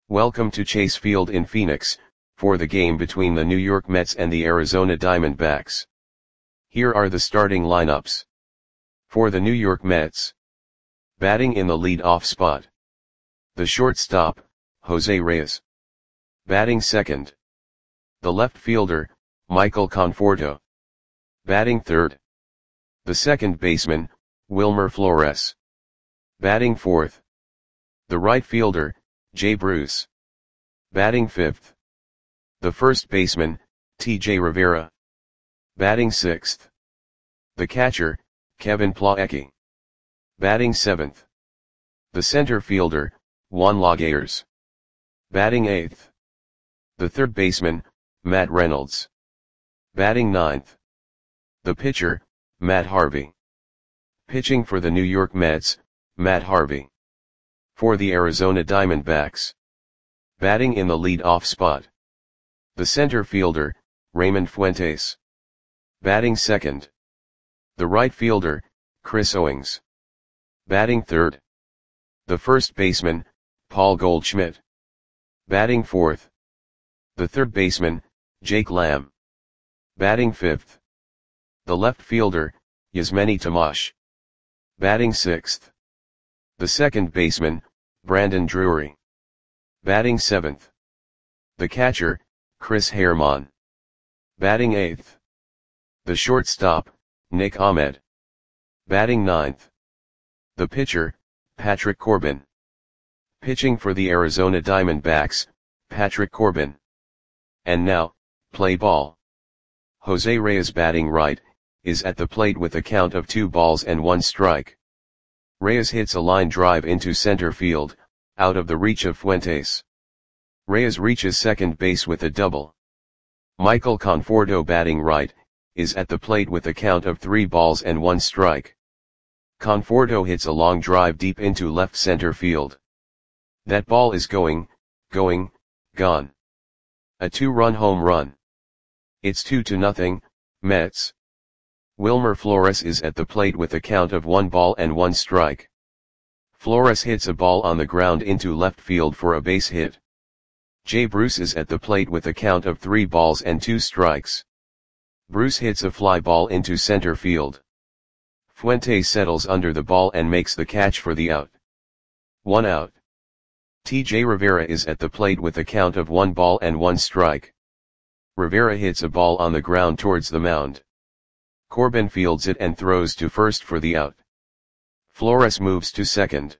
Welcome to Chase Field in Phoenix, for the game between the New York Mets and the Arizona Diamondbacks. Here are the starting lineups. For the New York Mets. Batting in the lead-off spot. The shortstop, Jose Reyes. Batting second. The left fielder, Michael Conforto. Batting third. The second baseman, Wilmer Flores. Batting fourth. The right fielder, Jay Bruce. Batting fifth. The first baseman, T.J. Rivera. Batting sixth. The catcher, Kevin Plawecki. Batting seventh. The center fielder, Juan Lagares. Batting eighth. The third baseman, Matt Reynolds. Batting ninth. The pitcher, Matt Harvey. Pitching for the New York Mets, Matt Harvey. For the Arizona Diamondbacks. Batting in the lead-off spot. The center fielder, Raymond Fuentes. Batting second. The right fielder, Chris Owings. Batting third. The first baseman, Paul Goldschmidt. Batting fourth. The third baseman, Jake Lamb. Batting fifth. The left fielder, Yasmany Tomas. Batting sixth. The second baseman, Brandon Drury. Batting seventh. The catcher, Chris Herrmann. Batting eighth. The shortstop, Nick Ahmed. Batting ninth. The pitcher, Patrick Corbin. Pitching for the Arizona Diamondbacks, Patrick Corbin. And now, play ball. Jose Reyes batting right, is at the plate with a count of 2-1 strike. Reyes hits a line drive into center field, out of the reach of Fuentes. Reyes reaches second base with a double. Michael Conforto batting right, is at the plate with a count of 3-1 strike. Conforto hits a long drive deep into left center field. That ball is gone. A 2-run home run. It's 2-0, Mets. Wilmer Flores is at the plate with a count of 1-1 strike. Flores hits a ball on the ground into left field for a base hit. Jay Bruce is at the plate with a count of 3-2 strikes. Bruce hits a fly ball into center field. Fuentes settles under the ball and makes the catch for the out. 1 out. T.J. Rivera is at the plate with a count of 1-1 strike. Rivera hits a ball on the ground towards the mound. Corbin fields it and throws to first for the out. Flores moves to second.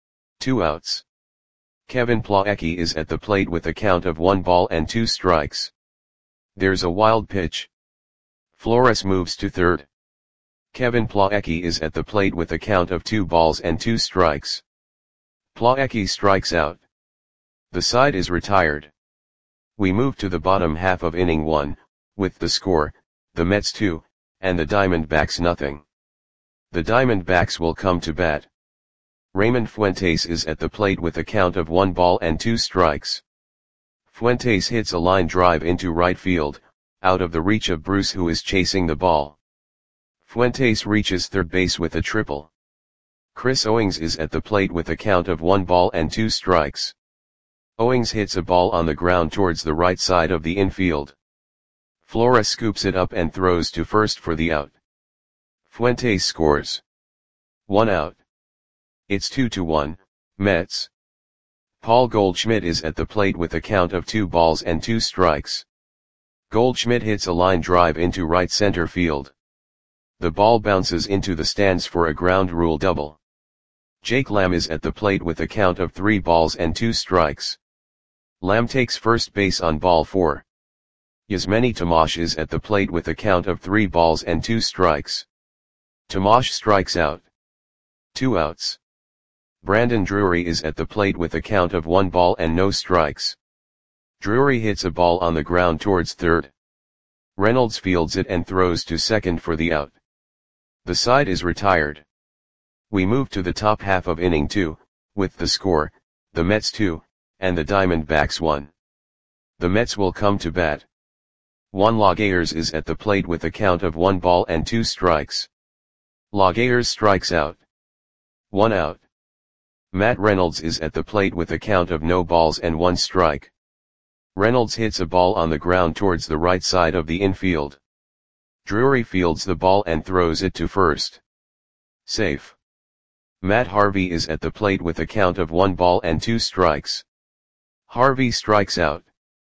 2 outs. Kevin Plawecki is at the plate with a count of 1-2 strikes. There's a wild pitch. Flores moves to third. Kevin Plawecki is at the plate with a count of 2-2 strikes. Plawecki strikes out. The side is retired. We move to the bottom half of inning 1, with the score, the Mets 2, and the Diamondbacks 0. The Diamondbacks will come to bat. Raymond Fuentes is at the plate with a count of 1-2 strikes. Fuentes hits a line drive into right field, out of the reach of Bruce who is chasing the ball. Fuentes reaches third base with a triple. Chris Owings is at the plate with a count of 1-2 strikes. Owings hits a ball on the ground towards the right side of the infield. Flores scoops it up and throws to first for the out. Fuentes scores. 1 out. It's 2-1, Mets. Paul Goldschmidt is at the plate with a count of 2-2 strikes. Goldschmidt hits a line drive into right center field. The ball bounces into the stands for a ground rule double. Jake Lamb is at the plate with a count of 3-2 strikes. Lamb takes first base on ball 4. Yasmany Tomas is at the plate with a count of 3-2 strikes. Tomas strikes out. 2 outs. Brandon Drury is at the plate with a count of 1-0 strikes. Drury hits a ball on the ground towards third. Reynolds fields it and throws to second for the out. The side is retired. We move to the top half of inning 2, with the score, the Mets 2, and the Diamondbacks 1. The Mets will come to bat. Juan Lagares is at the plate with a count of 1-2 strikes. Lagares strikes out. 1 out. Matt Reynolds is at the plate with a count of no balls and 1 strike. Reynolds hits a ball on the ground towards the right side of the infield. Drury fields the ball and throws it to first. Safe. Matt Harvey is at the plate with a count of 1 ball and 2 strikes. Harvey strikes out.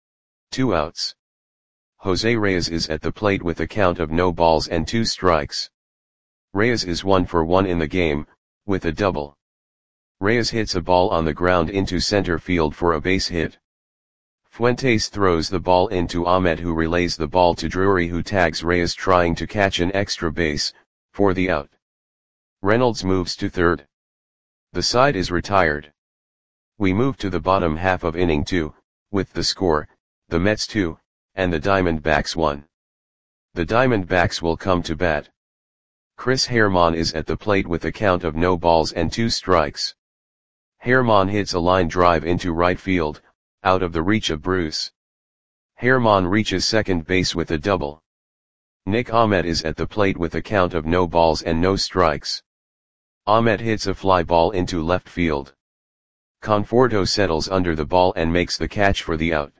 2 outs. Jose Reyes is at the plate with a count of no balls and 2 strikes. Reyes is 1 for 1 in the game, with a double. Reyes hits a ball on the ground into center field for a base hit. Fuentes throws the ball into Ahmed, who relays the ball to Drury, who tags Reyes trying to catch an extra base, for the out. Reynolds moves to third. The side is retired. We move to the bottom half of inning 2, with the score, the Mets 2, and the Diamondbacks 1. The Diamondbacks will come to bat. Chris Herrmann is at the plate with a count of no balls and 2 strikes. Herrmann hits a line drive into right field, out of the reach of Bruce. Herrmann reaches second base with a double. Nick Ahmed is at the plate with a count of no balls and no strikes. Ahmed hits a fly ball into left field. Conforto settles under the ball and makes the catch for the out.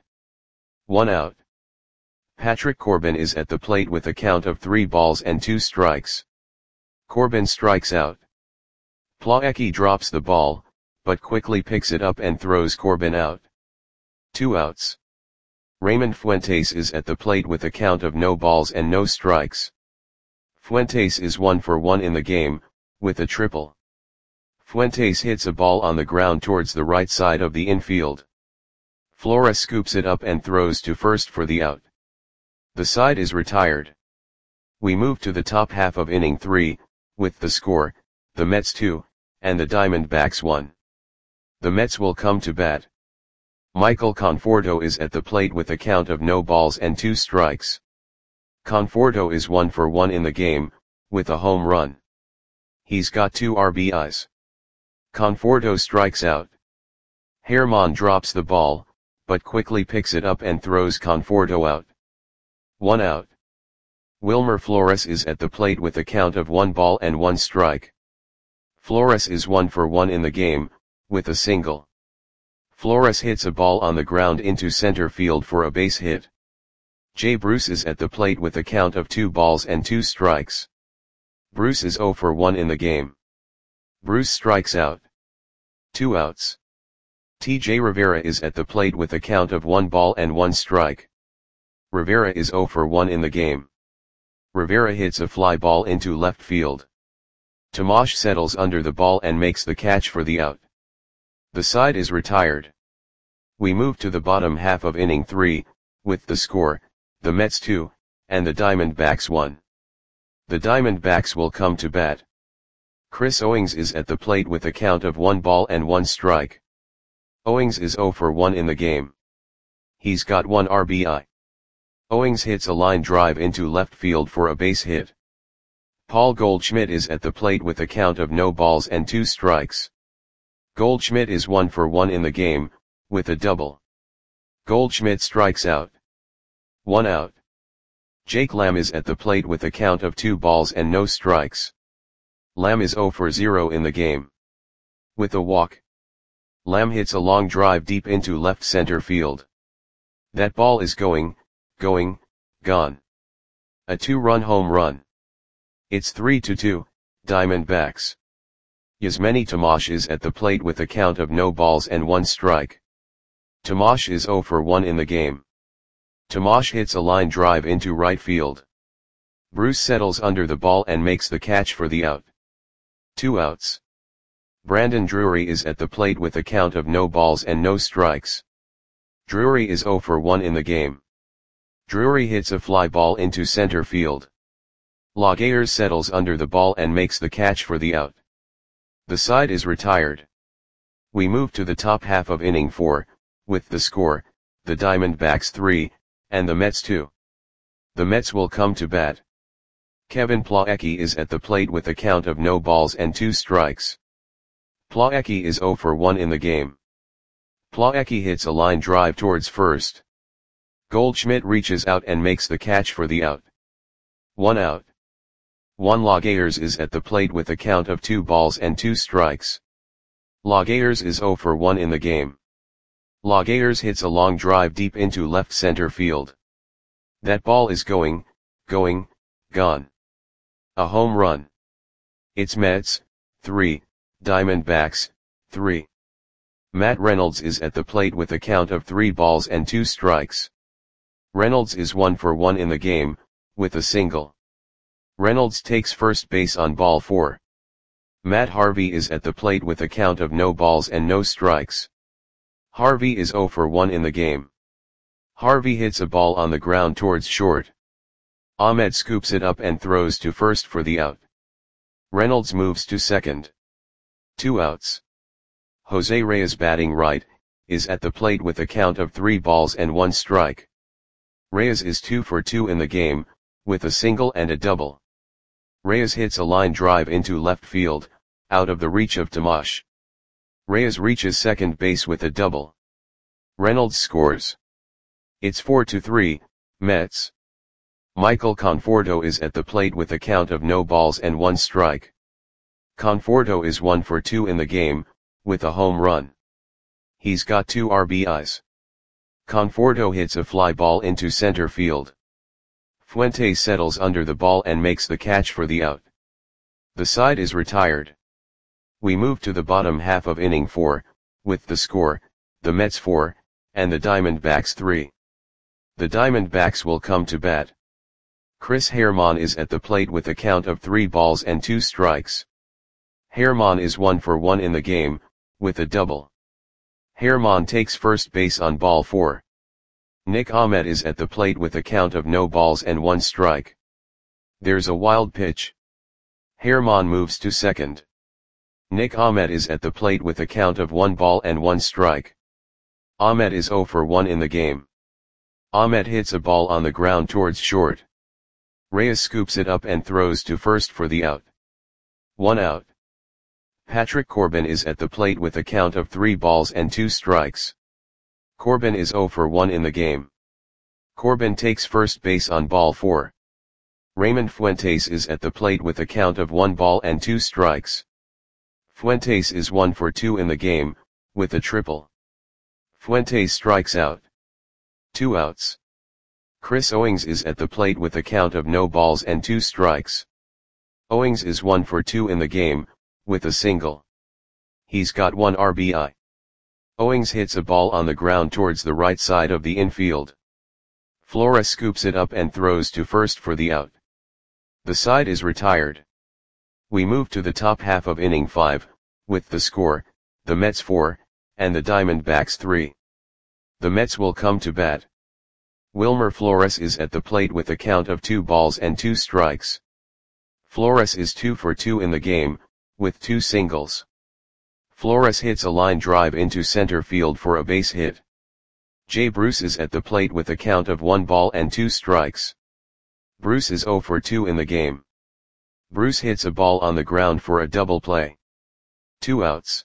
1 out. Patrick Corbin is at the plate with a count of 3 balls and 2 strikes. Corbin strikes out. Plawecki drops the ball, but quickly picks it up and throws Corbin out. 2 outs. Raymond Fuentes is at the plate with a count of no balls and no strikes. Fuentes is 1 for 1 in the game, with a triple. Fuentes hits a ball on the ground towards the right side of the infield. Flores scoops it up and throws to first for the out. The side is retired. We move to the top half of inning 3, with the score, the Mets 2, and the Diamondbacks 1. The Mets will come to bat. Michael Conforto is at the plate with a count of no balls and 2 strikes. Conforto is 1 for 1 in the game, with a home run. He's got 2 RBIs. Conforto strikes out. Herrmann drops the ball, but quickly picks it up and throws Conforto out. 1 out. Wilmer Flores is at the plate with a count of 1 ball and 1 strike. Flores is 1 for 1 in the game, with a single. Flores hits a ball on the ground into center field for a base hit. Jay Bruce is at the plate with a count of 2 balls and 2 strikes. Bruce is 0 for 1 in the game. Bruce strikes out. 2 outs. TJ Rivera is at the plate with a count of 1 ball and 1 strike. Rivera is 0 for 1 in the game. Rivera hits a fly ball into left field. Tomash settles under the ball and makes the catch for the out. The side is retired. We move to the bottom half of inning 3, with the score, the Mets 2, and the Diamondbacks 1. The Diamondbacks will come to bat. Chris Owings is at the plate with a count of 1 ball and 1 strike. Owings is 0 for 1 in the game. He's got 1 RBI. Owings hits a line drive into left field for a base hit. Paul Goldschmidt is at the plate with a count of no balls and 2 strikes. Goldschmidt is 1 for 1 in the game, with a double. Goldschmidt strikes out. 1 out. Jake Lamb is at the plate with a count of 2 balls and no strikes. Lamb is 0 for 0 in the game. With a walk. Lamb hits a long drive deep into left center field. That ball is gone. A 2-run home run. It's 3-2, Diamondbacks. Yasmani Tomash is at the plate with a count of no balls and 1 strike. Tomash is 0 for 1 in the game. Tomash hits a line drive into right field. Bruce settles under the ball and makes the catch for the out. 2 outs. Brandon Drury is at the plate with a count of no balls and no strikes. Drury is 0 for 1 in the game. Drury hits a fly ball into center field. Laguerre settles under the ball and makes the catch for the out. The side is retired. We move to the top half of inning 4, with the score, the Diamondbacks 3, and the Mets 2. The Mets will come to bat. Kevin Plawecki is at the plate with a count of no balls and 2 strikes. Plawecki is 0 for 1 in the game. Plawecki hits a line drive towards first. Goldschmidt reaches out and makes the catch for the out. 1 out. Juan Laguerre is at the plate with a count of 2 balls and 2 strikes. Laguerre is 0 for 1 in the game. Laguerre hits a long drive deep into left center field. That ball is gone. A home run. It's Mets, 3, Diamondbacks, 3. Matt Reynolds is at the plate with a count of 3 balls and 2 strikes. Reynolds is 1 for 1 in the game, with a single. Reynolds takes first base on ball 4. Matt Harvey is at the plate with a count of no balls and no strikes. Harvey is 0 for 1 in the game. Harvey hits a ball on the ground towards short. Ahmed scoops it up and throws to first for the out. Reynolds moves to second. 2 outs. Jose Reyes, batting right, is at the plate with a count of 3 balls and 1 strike. Reyes is 2 for 2 in the game, with a single and a double. Reyes hits a line drive into left field, out of the reach of Tomash. Reyes reaches second base with a double. Reynolds scores. It's 4-3, Mets. Michael Conforto is at the plate with a count of no balls and 1 strike. Conforto is 1 for 2 in the game, with a home run. He's got 2 RBIs. Conforto hits a fly ball into center field. Fuentes settles under the ball and makes the catch for the out. The side is retired. We move to the bottom half of inning 4, with the score, the Mets 4, and the Diamondbacks 3. The Diamondbacks will come to bat. Chris Herrmann is at the plate with a count of 3 balls and 2 strikes. Herrmann is 1 for 1 in the game, with a double. Herrmann takes first base on ball 4. Nick Ahmed is at the plate with a count of no balls and 1 strike. There's a wild pitch. Herrmann moves to second. Nick Ahmed is at the plate with a count of 1 ball and 1 strike. Ahmed is 0 for 1 in the game. Ahmed hits a ball on the ground towards short. Reyes scoops it up and throws to first for the out. 1 out. Patrick Corbin is at the plate with a count of 3 balls and 2 strikes. Corbin is 0 for 1 in the game. Corbin takes first base on ball 4. Raymond Fuentes is at the plate with a count of 1 ball and 2 strikes. Fuentes is 1 for 2 in the game, with a triple. Fuentes strikes out. 2 outs. Chris Owings is at the plate with a count of no balls and 2 strikes. Owings is 1 for 2 in the game, with a single. He's got 1 RBI. Owings hits a ball on the ground towards the right side of the infield. Flores scoops it up and throws to first for the out. The side is retired. We move to the top half of inning 5, with the score, the Mets 4, and the Diamondbacks 3. The Mets will come to bat. Wilmer Flores is at the plate with a count of 2 balls and 2 strikes. Flores is 2 for 2 in the game, with 2 singles. Flores hits a line drive into center field for a base hit. Jay Bruce is at the plate with a count of 1 ball and 2 strikes. Bruce is 0 for 2 in the game. Bruce hits a ball on the ground for a double play. 2 outs.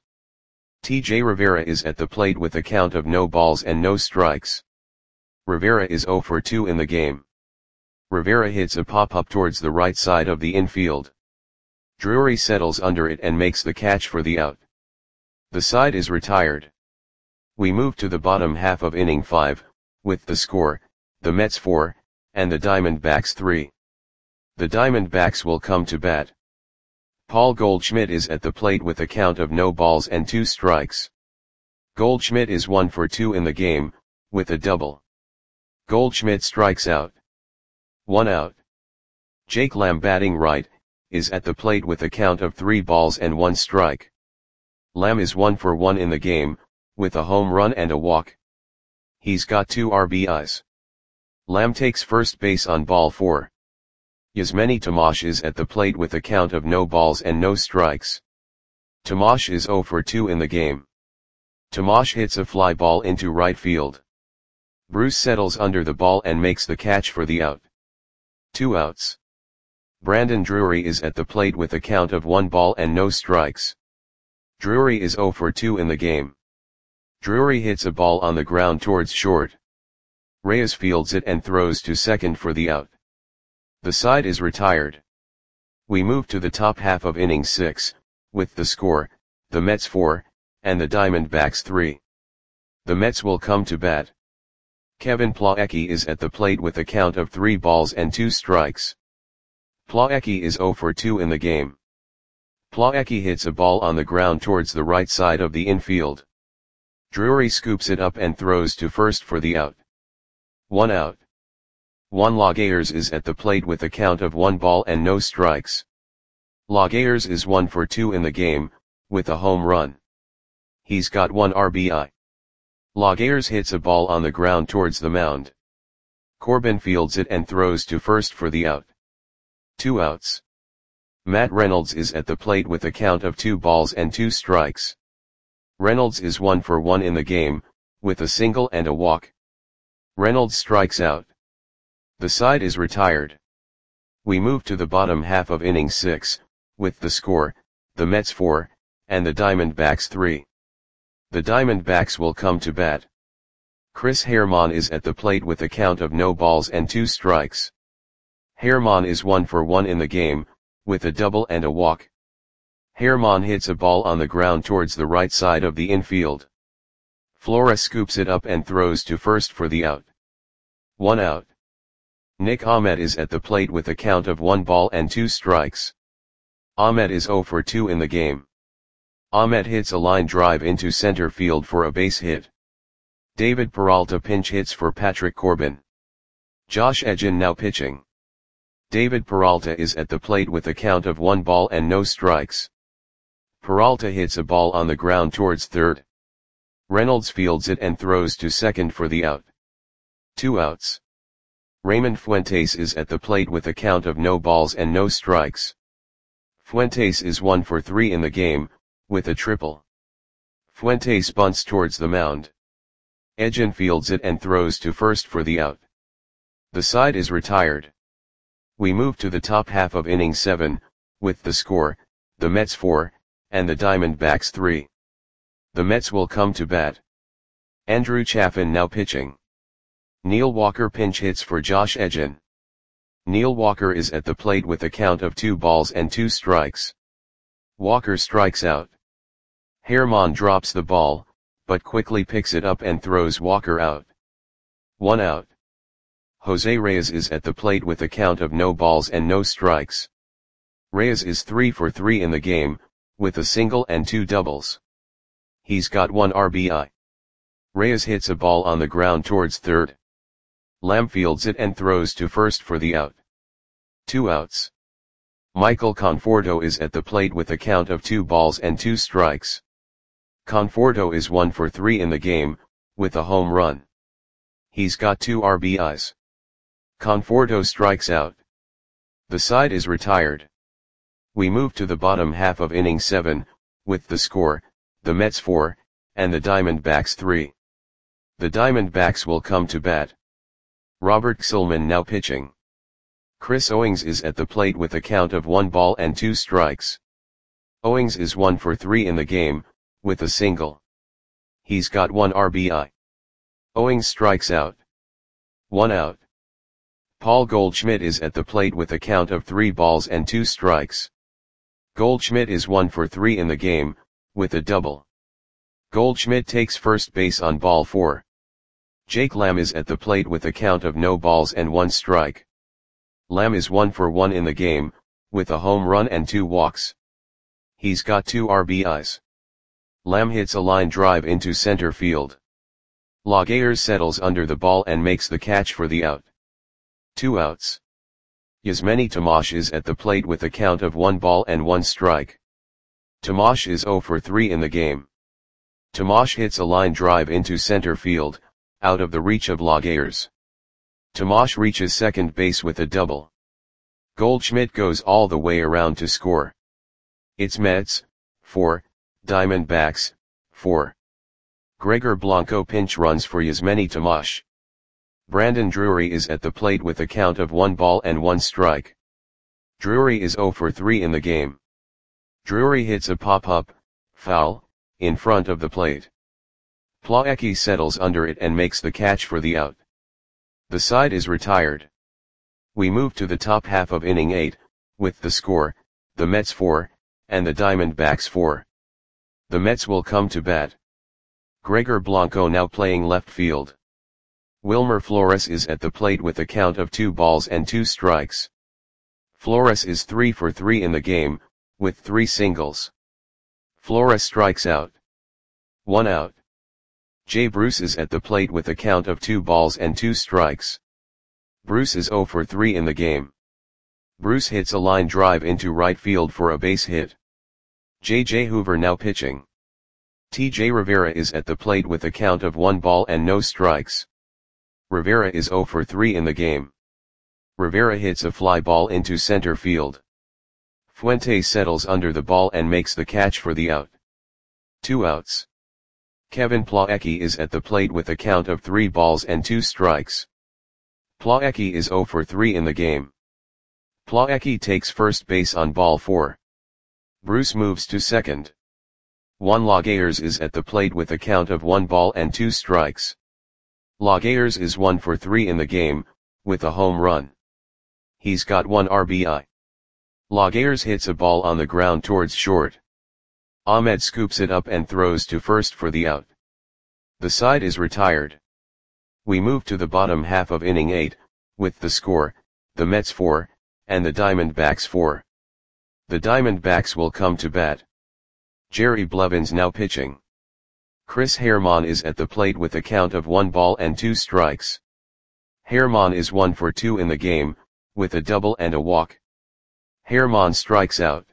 TJ Rivera is at the plate with a count of no balls and no strikes. Rivera is 0 for 2 in the game. Rivera hits a pop-up towards the right side of the infield. Drury settles under it and makes the catch for the out. The side is retired. We move to the bottom half of inning 5, with the score, the Mets 4, and the Diamondbacks 3. The Diamondbacks will come to bat. Paul Goldschmidt is at the plate with a count of no balls and 2 strikes. Goldschmidt is 1 for 2 in the game, with a double. Goldschmidt strikes out. 1 out. Jake Lamb, batting right, is at the plate with a count of 3 balls and 1 strike. Lamb is 1 for 1 in the game, with a home run and a walk. He's got 2 RBIs. Lamb takes first base on ball 4. Yasmani Tomash is at the plate with a count of no balls and no strikes. Tomash is 0 for 2 in the game. Tomash hits a fly ball into right field. Bruce settles under the ball and makes the catch for the out. 2 outs. Brandon Drury is at the plate with a count of 1 ball and no strikes. Drury is 0 for 2 in the game. Drury hits a ball on the ground towards short. Reyes fields it and throws to second for the out. The side is retired. We move to the top half of inning 6, with the score, the Mets 4, and the Diamondbacks 3. The Mets will come to bat. Kevin Plawecki is at the plate with a count of 3 balls and 2 strikes. Plawecki is 0 for 2 in the game. Plawecki hits a ball on the ground towards the right side of the infield. Drury scoops it up and throws to first for the out. 1 out. Juan Lagares is at the plate with a count of 1 ball and no strikes. Lagares is 1 for 2 in the game, with a home run. He's got 1 RBI. Lagares hits a ball on the ground towards the mound. Corbin fields it and throws to first for the out. 2 outs. Matt Reynolds is at the plate with a count of 2 balls and 2 strikes. Reynolds is 1 for 1 in the game, with a single and a walk. Reynolds strikes out. The side is retired. We move to the bottom half of inning 6, with the score, the Mets 4, and the Diamondbacks 3. The Diamondbacks will come to bat. Chris Herrmann is at the plate with a count of no balls and 2 strikes. Herrmann is 1 for 1 in the game, with a double and a walk. Herrmann hits a ball on the ground towards the right side of the infield. Flores scoops it up and throws to first for the out. 1 out. Nick Ahmed is at the plate with a count of 1 ball and 2 strikes. Ahmed is 0 for 2 in the game. Ahmed hits a line drive into center field for a base hit. David Peralta pinch hits for Patrick Corbin. Josh Edgin now pitching. David Peralta is at the plate with a count of 1 ball and no strikes. Peralta hits a ball on the ground towards third. Reynolds fields it and throws to second for the out. 2 outs. Raymond Fuentes is at the plate with a count of no balls and no strikes. Fuentes is 1 for 3 in the game, with a triple. Fuentes bunts towards the mound. Edgin fields it and throws to first for the out. The side is retired. We move to the top half of inning 7, with the score, the Mets 4, and the Diamondbacks 3. The Mets will come to bat. Andrew Chafin now pitching. Neil Walker pinch hits for Josh Edgin. Neil Walker is at the plate with a count of 2 balls and 2 strikes. Walker strikes out. Herrmann drops the ball, but quickly picks it up and throws Walker out. 1 out. Jose Reyes is at the plate with a count of no balls and no strikes. Reyes is 3 for 3 in the game, with a single and 2 doubles. He's got 1 RBI. Reyes hits a ball on the ground towards third. Lamb fields it and throws to first for the out. 2 outs. Michael Conforto is at the plate with a count of 2 balls and 2 strikes. Conforto is 1 for 3 in the game, with a home run. He's got 2 RBIs. Conforto strikes out. The side is retired. We move to the bottom half of inning 7, with the score, the Mets 4, and the Diamondbacks 3. The Diamondbacks will come to bat. Robert Xilman now pitching. Chris Owings is at the plate with a count of 1 ball and 2 strikes. Owings is 1 for 3 in the game, with a single. He's got 1 RBI. Owings strikes out. 1 out. Paul Goldschmidt is at the plate with a count of 3 balls and 2 strikes. Goldschmidt is 1 for 3 in the game, with a double. Goldschmidt takes first base on ball 4. Jake Lamb is at the plate with a count of no balls and 1 strike. Lamb is 1 for 1 in the game, with a home run and 2 walks. He's got 2 RBIs. Lamb hits a line drive into center field. Lagares settles under the ball and makes the catch for the out. 2 outs. Yasmany Tomas is at the plate with a count of 1 ball and 1 strike. Tomas is 0 for 3 in the game. Tomas hits a line drive into center field, out of the reach of Lagares. Tomas reaches second base with a double. Goldschmidt goes all the way around to score. It's Mets 4, Diamondbacks 4. Gregor Blanco pinch runs for Yasmany Tomas. Brandon Drury is at the plate with a count of 1 ball and 1 strike. Drury is 0 for 3 in the game. Drury hits a pop-up, foul, in front of the plate. Plawecki settles under it and makes the catch for the out. The side is retired. We move to the top half of inning 8, with the score, the Mets 4, and the Diamondbacks 4. The Mets will come to bat. Gregor Blanco now playing left field. Wilmer Flores is at the plate with a count of 2 balls and 2 strikes. Flores is 3 for 3 in the game, with 3 singles. Flores strikes out. 1 out. Jay Bruce is at the plate with a count of 2 balls and 2 strikes. Bruce is 0 for 3 in the game. Bruce hits a line drive into right field for a base hit. J.J. Hoover now pitching. T.J. Rivera is at the plate with a count of 1 ball and no strikes. Rivera is 0 for 3 in the game. Rivera hits a fly ball into center field. Fuentes settles under the ball and makes the catch for the out. 2 outs. Kevin Plawecki is at the plate with a count of 3 balls and 2 strikes. Plawecki is 0 for 3 in the game. Plawecki takes first base on ball 4. Bruce moves to second. Juan Laguerre is at the plate with a count of 1 ball and 2 strikes. Laguerre is 1 for 3 in the game, with a home run. He's got 1 RBI. Laguerre hits a ball on the ground towards short. Ahmed scoops it up and throws to first for the out. The side is retired. We move to the bottom half of inning 8, with the score, the Mets 4, and the Diamondbacks 4. The Diamondbacks will come to bat. Jerry Blevins now pitching. Chris Herrmann is at the plate with a count of 1 ball and 2 strikes. Herrmann is 1 for 2 in the game, with a double and a walk. Herrmann strikes out.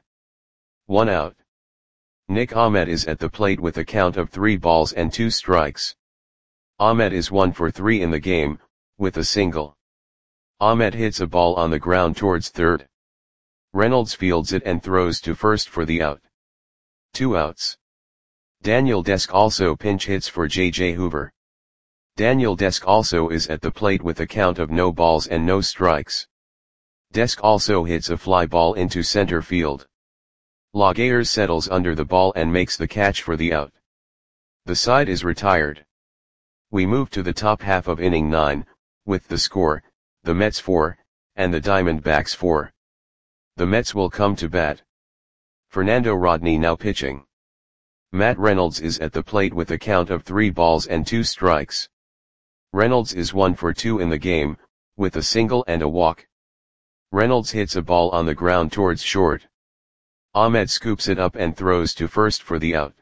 1 out. Nick Ahmed is at the plate with a count of 3 balls and 2 strikes. Ahmed is 1 for 3 in the game, with a single. Ahmed hits a ball on the ground towards third. Reynolds fields it and throws to first for the out. 2 outs. Daniel Desk also pinch hits for J.J. Hoover. Daniel Desk also is at the plate with a count of no balls and no strikes. Desk also hits a fly ball into center field. Laguerre settles under the ball and makes the catch for the out. The side is retired. We move to the top half of inning 9, with the score, the Mets 4, and the Diamondbacks 4. The Mets will come to bat. Fernando Rodney now pitching. Matt Reynolds is at the plate with a count of 3 balls and 2 strikes. Reynolds is 1 for 2 in the game, with a single and a walk. Reynolds hits a ball on the ground towards short. Ahmed scoops it up and throws to first for the out.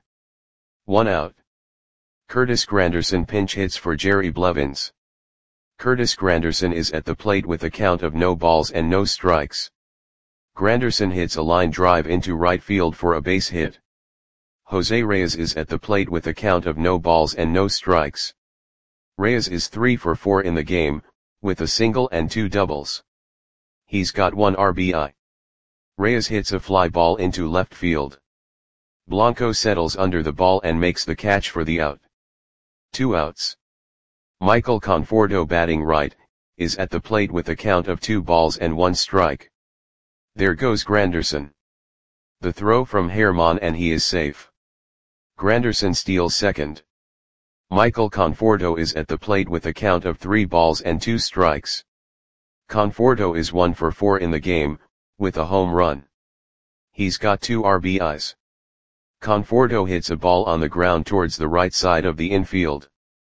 1 out. Curtis Granderson pinch hits for Jerry Blevins. Curtis Granderson is at the plate with a count of no balls and no strikes. Granderson hits a line drive into right field for a base hit. Jose Reyes is at the plate with a count of no balls and no strikes. Reyes is 3 for 4 in the game, with a single and 2 doubles. He's got 1 RBI. Reyes hits a fly ball into left field. Blanco settles under the ball and makes the catch for the out. 2 outs. Michael Conforto batting right, is at the plate with a count of 2 balls and 1 strike. There goes Granderson. The throw from Herrmann and he is safe. Granderson steals second. Michael Conforto is at the plate with a count of 3 balls and 2 strikes. Conforto is 1 for 4 in the game, with a home run. He's got 2 RBIs. Conforto hits a ball on the ground towards the right side of the infield.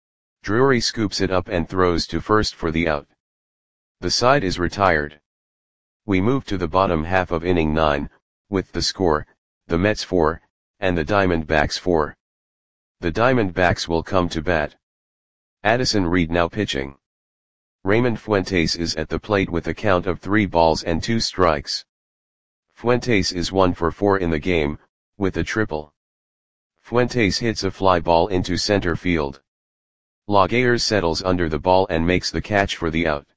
Drury scoops it up and throws to first for the out. The side is retired. We move to the bottom half of inning 9, with the score, the Mets 4, and the Diamondbacks 4. The Diamondbacks will come to bat. Addison Reed now pitching. Raymond Fuentes is at the plate with a count of 3 balls and 2 strikes. Fuentes is 1 for 4 in the game, with a triple. Fuentes hits a fly ball into center field. Laguerre settles under the ball and makes the catch for the out.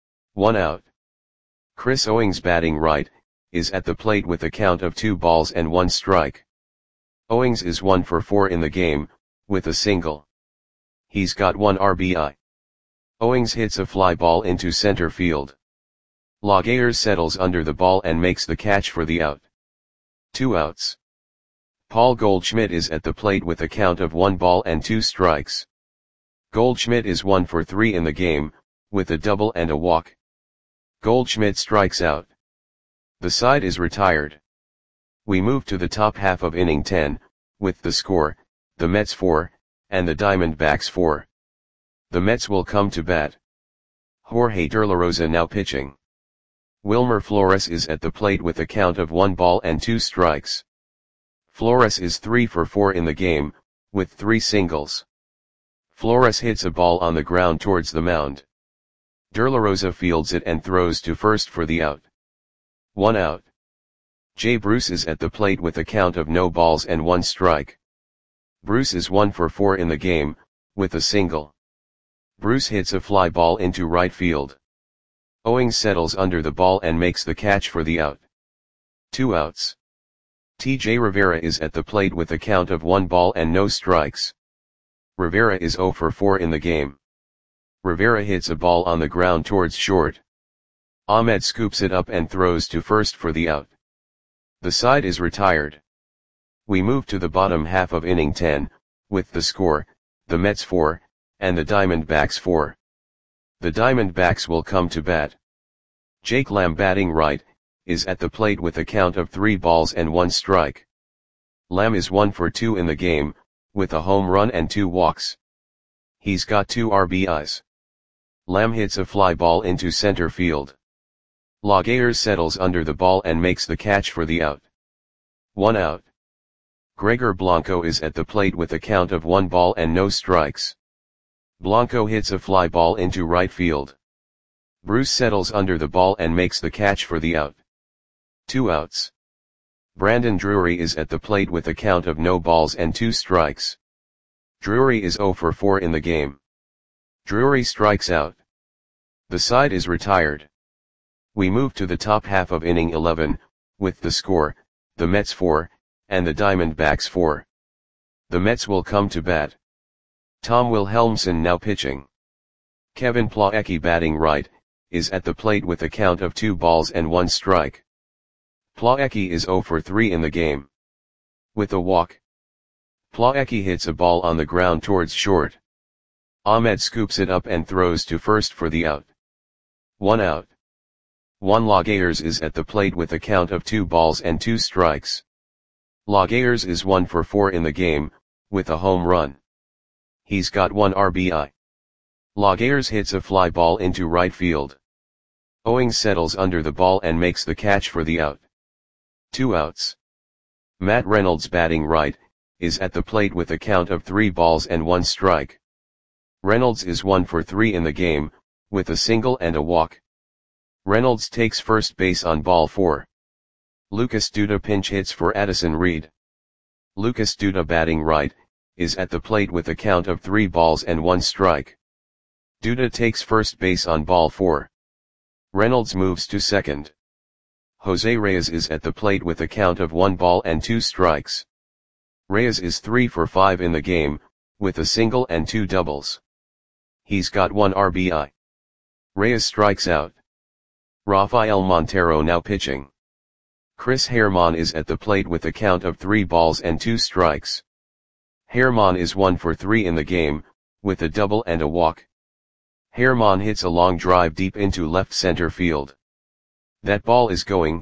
1 out. Chris Owings batting right, is at the plate with a count of 2 balls and 1 strike. Owings is 1 for 4 in the game, with a single. He's got 1 RBI. Owings hits a fly ball into center field. Laguerre settles under the ball and makes the catch for the out. 2 outs. Paul Goldschmidt is at the plate with a count of 1 ball and 2 strikes. Goldschmidt is 1 for 3 in the game, with a double and a walk. Goldschmidt strikes out. The side is retired. We move to the top half of inning 10, with the score, the Mets 4, and the Diamondbacks 4. The Mets will come to bat. Jorge De La Rosa now pitching. Wilmer Flores is at the plate with a count of 1 ball and 2 strikes. Flores is 3 for 4 in the game, with 3 singles. Flores hits a ball on the ground towards the mound. De La Rosa fields it and throws to first for the out. 1 out. Jay Bruce is at the plate with a count of no balls and 1 strike. Bruce is 1 for 4 in the game, with a single. Bruce hits a fly ball into right field. Owings settles under the ball and makes the catch for the out. 2 outs. T.J. Rivera is at the plate with a count of 1 ball and no strikes. Rivera is 0 for 4 in the game. Rivera hits a ball on the ground towards short. Ahmed scoops it up and throws to first for the out. The side is retired. We move to the bottom half of inning 10, with the score, the Mets 4, and the Diamondbacks 4. The Diamondbacks will come to bat. Jake Lamb batting right, is at the plate with a count of 3 balls and 1 strike. Lamb is 1 for 2 in the game, with a home run and 2 walks. He's got 2 RBIs. Lamb hits a fly ball into center field. Laguerre settles under the ball and makes the catch for the out. 1 out. Gregor Blanco is at the plate with a count of 1 ball and no strikes. Blanco hits a fly ball into right field. Bruce settles under the ball and makes the catch for the out. 2 outs. Brandon Drury is at the plate with a count of no balls and 2 strikes. Drury is 0 for 4 in the game. Drury strikes out. The side is retired. We move to the top half of inning 11, with the score, the Mets 4, and the Diamondbacks 4. The Mets will come to bat. Tom Wilhelmsen now pitching. Kevin Plawecki batting right, is at the plate with a count of 2 balls and 1 strike. Plawecki is 0 for 3 in the game. With a walk. Plawecki hits a ball on the ground towards short. Ahmed scoops it up and throws to first for the out. 1 out. Juan Laguerre is at the plate with a count of 2 balls and 2 strikes. Laguerre is 1 for 4 in the game, with a home run. He's got 1 RBI. Laguerre hits a fly ball into right field. Owings settles under the ball and makes the catch for the out. 2 outs. Matt Reynolds batting right, is at the plate with a count of 3 balls and 1 strike. Reynolds is 1 for 3 in the game, with a single and a walk. Reynolds takes first base on ball 4. Lucas Duda pinch hits for Addison Reed. Lucas Duda batting right, is at the plate with a count of 3 balls and 1 strike. Duda takes first base on ball 4. Reynolds moves to second. Jose Reyes is at the plate with a count of 1 ball and 2 strikes. Reyes is 3 for 5 in the game, with a single and 2 doubles. He's got 1 RBI. Reyes strikes out. Rafael Montero now pitching. Chris Herrmann is at the plate with a count of 3 balls and 2 strikes. Herrmann is 1 for 3 in the game, with a double and a walk. Herrmann hits a long drive deep into left center field. That ball is gone.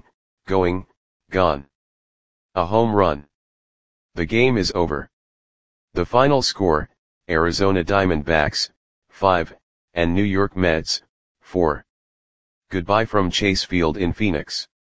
A home run. The game is over. The final score, Arizona Diamondbacks, 5, and New York Mets, 4. Goodbye from Chase Field in Phoenix.